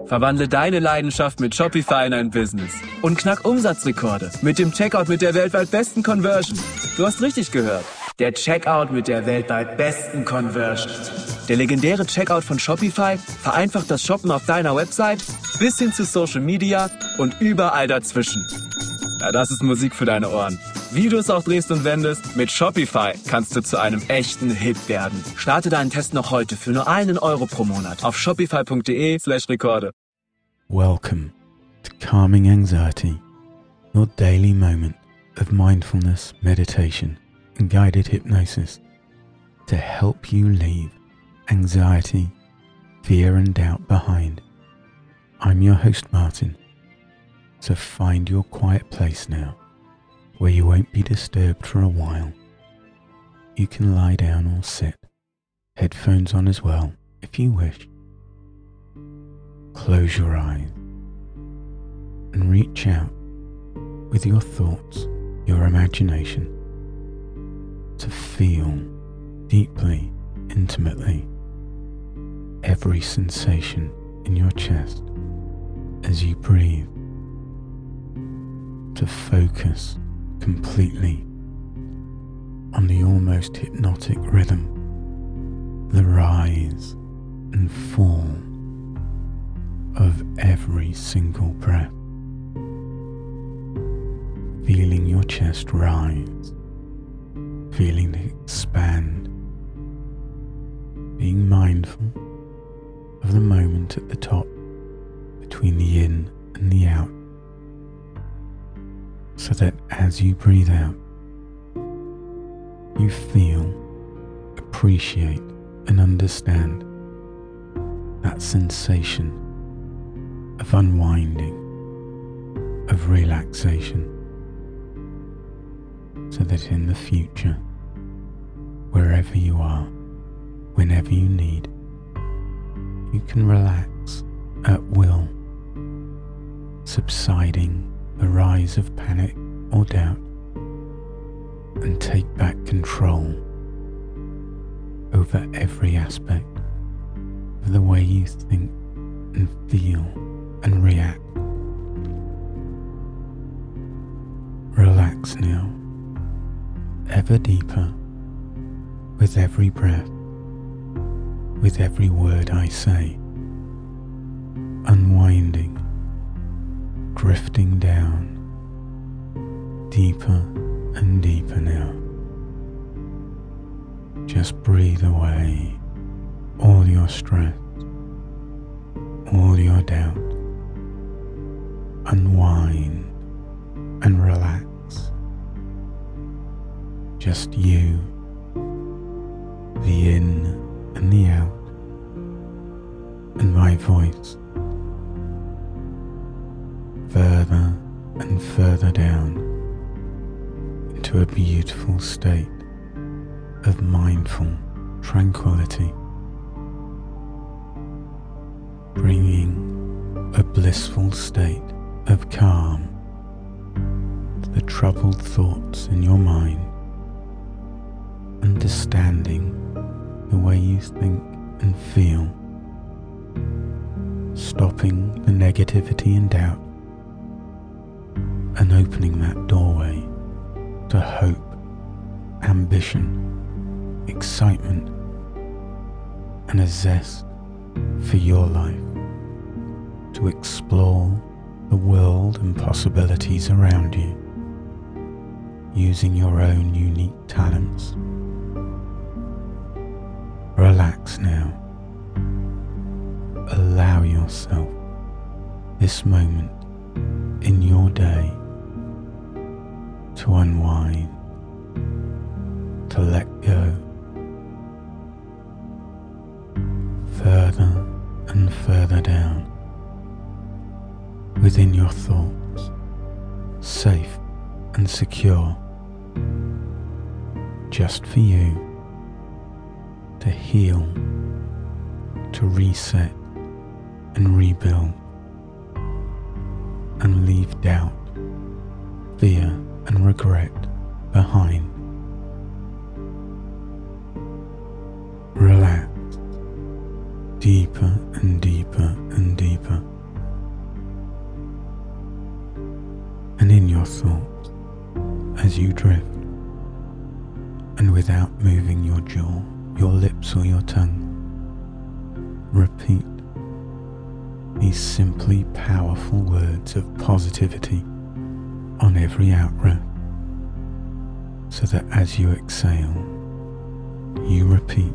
Verwandle deine Leidenschaft mit Shopify in ein Business und knack Umsatzrekorde mit dem Checkout mit der weltweit besten Conversion. Du hast richtig gehört. Der Checkout mit der weltweit besten Conversion. Der legendäre Checkout von Shopify vereinfacht das Shoppen auf deiner Website bis hin zu Social Media und überall dazwischen. Ja, das ist Musik für deine Ohren. Wie du es auch drehst und wendest, mit Shopify kannst du zu einem echten Hit werden. Starte deinen Test noch heute für nur €1 pro Monat auf shopify.de/Rekorde. Welcome to Calming Anxiety, your daily moment of mindfulness, meditation and guided hypnosis to help you leave anxiety, fear and doubt behind. I'm your host Martin, so find your quiet place now where you won't be disturbed for a while. You can lie down or sit, headphones on as well if you wish. Close your eyes and reach out with your thoughts, your imagination, to feel deeply, intimately every sensation in your chest as you breathe, to focus completely on the almost hypnotic rhythm, the rise and fall of every single breath, feeling your chest rise, feeling it expand, being mindful of the moment at the top between the in and the out, so that as you breathe out, you feel, appreciate and understand that sensation of unwinding, of relaxation, so that in the future, wherever you are, whenever you need, you can relax at will, subsiding the rise of panic or doubt, and take back control over every aspect of the way you think and feel and react. Relax now, ever deeper, with every breath, with every word I say, unwinding, drifting down, deeper and deeper now. Just breathe away all your stress, all your doubt. Unwind and relax. Just you, the in and the out, and my voice. Further and further down into a beautiful state of mindful tranquility, bringing a blissful state of calm to the troubled thoughts in your mind, understanding the way you think and feel, stopping the negativity and doubt, and opening that doorway to hope, ambition, excitement, and a zest for your life, to explore the world and possibilities around you, using your own unique talents. Relax now. Allow yourself this moment in your day to unwind, to let go. Further and further down within your thoughts, safe and secure, just for you to heal, to reset and rebuild, and leave doubt, fear and regret behind. Relax deeper and deeper and deeper thoughts as you drift, and without moving your jaw, your lips or your tongue, repeat these simply powerful words of positivity on every out-breath, so that as you exhale, you repeat,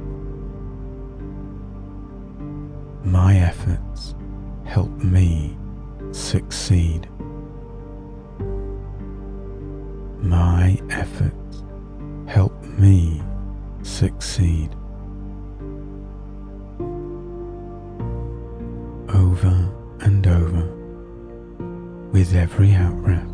my efforts help me succeed. My efforts help me succeed. Over and over, with every out-breath,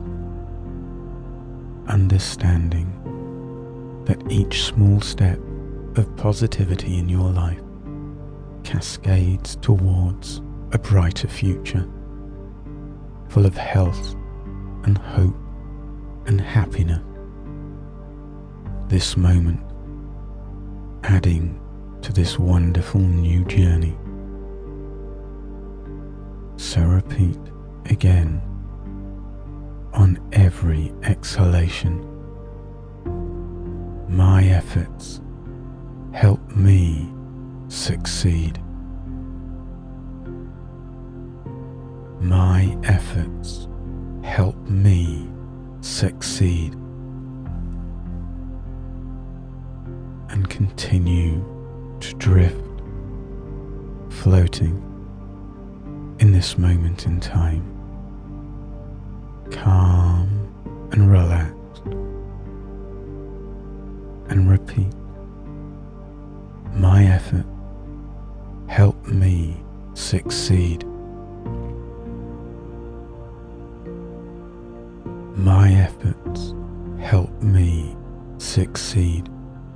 understanding that each small step of positivity in your life cascades towards a brighter future, full of health and hope and happiness. This moment adding to this wonderful new journey. So repeat again on every exhalation, my efforts help me succeed. My efforts help me succeed. And continue to drift, floating in this moment in time, calm and relaxed, and repeat, my effort help me succeed. My efforts help me succeed.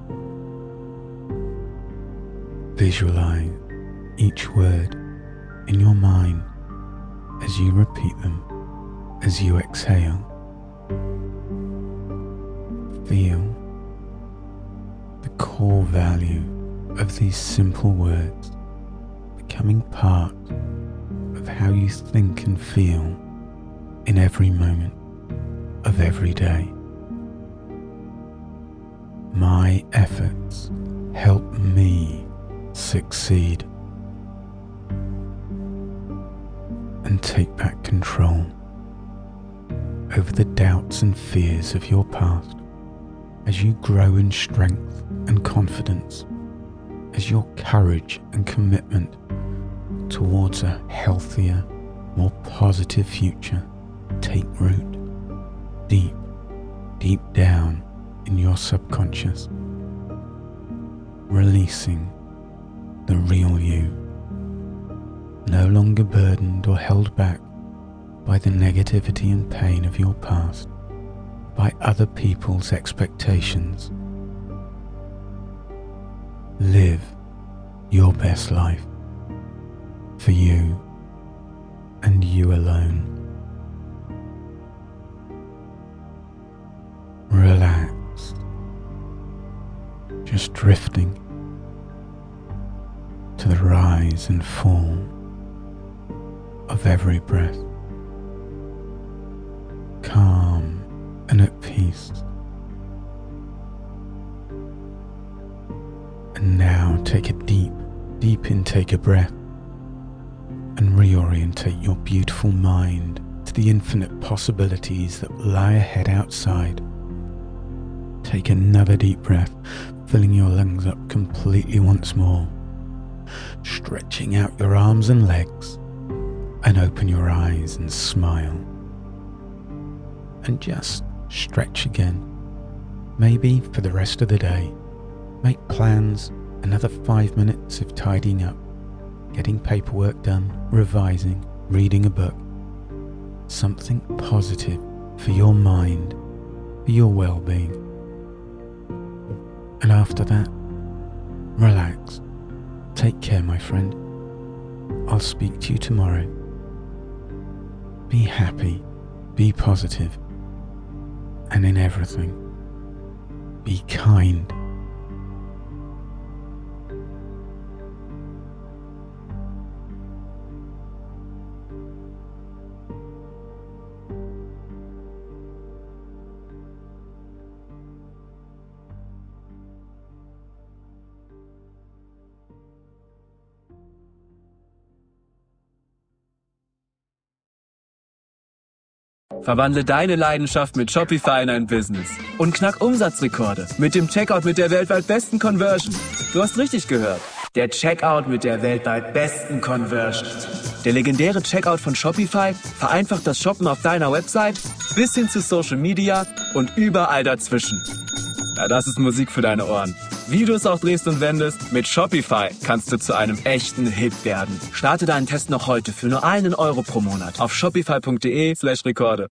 Visualize each word in your mind as you repeat them, as you exhale. Feel the core value of these simple words becoming part of how you think and feel in every moment of every day. My efforts help me succeed. And take back control over the doubts and fears of your past as you grow in strength and confidence, as your courage and commitment towards a healthier, more positive future take root deep down in your subconscious, releasing the real you, no longer burdened or held back by the negativity and pain of your past, by other people's expectations. Live your best life for you and you alone. Relaxed, just drifting to the rise and fall of every breath, calm and at peace. And now take a deep intake of breath and reorientate your beautiful mind to the infinite possibilities that lie ahead outside. Take another deep breath, filling your lungs up completely once more, stretching out your arms and legs, and open your eyes and smile. And just stretch again, maybe for the rest of the day. Make plans, another 5 minutes of tidying up, getting paperwork done, revising, reading a book. Something positive for your mind, for your well-being. And after that, relax. Take care, my friend. I'll speak to you tomorrow. Be happy, be positive, and in everything, be kind. Verwandle deine Leidenschaft mit Shopify in ein Business und knack Umsatzrekorde mit dem Checkout mit der weltweit besten Conversion. Du hast richtig gehört. Der Checkout mit der weltweit besten Conversion. Der legendäre Checkout von Shopify vereinfacht das Shoppen auf deiner Website bis hin zu Social Media und überall dazwischen. Ja, das ist Musik für deine Ohren. Wie du es auch drehst und wendest, mit Shopify kannst du zu einem echten Hit werden. Starte deinen Test noch heute für nur €1 pro Monat auf shopify.de/Rekorde.